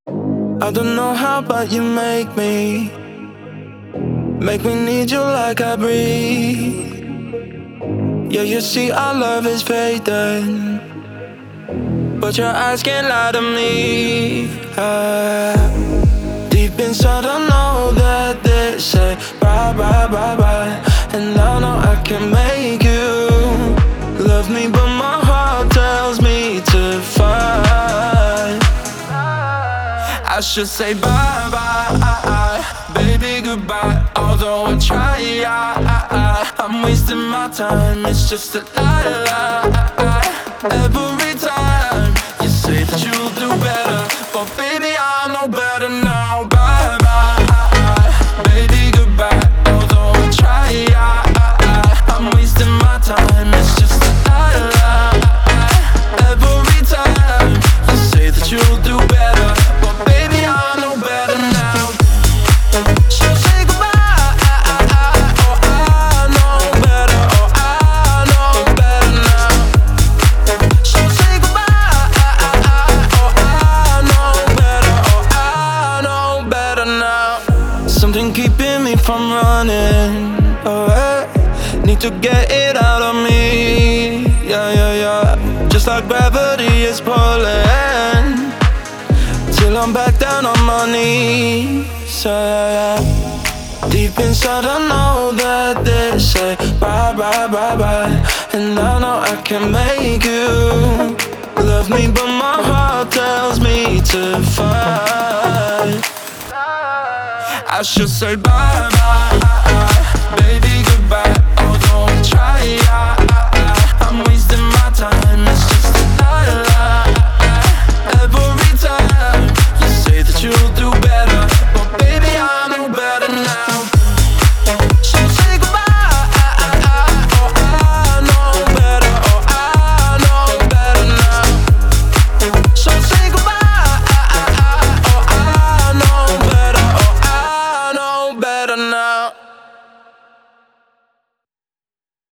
I don't know how, but you make me need you like I breathe. Yeah, you see our love is fading, but your eyes can't lie to me. Deep inside I know that they say bye, bye, bye, bye, and I know I can make you love me, but my heart tells me to fight. I should say bye, bye, baby, goodbye. Although I try, I'm wasting my time. It's just a lie. Every time you say that you'll do better, but baby, I know better now. Bye, bye, baby, goodbye. Although I try, I'm wasting my time. It's just a lie. Every time you say that you'll do better, but baby, I know better now. So say goodbye. Oh, I know better. Oh, I know better now. So say goodbye. Oh, I know better. Oh, I know better now. Something keeping me from running away. Need to get it out of me. Yeah. Just like gravity is pulling, till I'm back down on my knees. Deep inside I know that they say bye, bye, bye, bye, and I know I can make you love me, but my heart tells me to fight. I should say bye, bye, baby, goodbye. Although I try,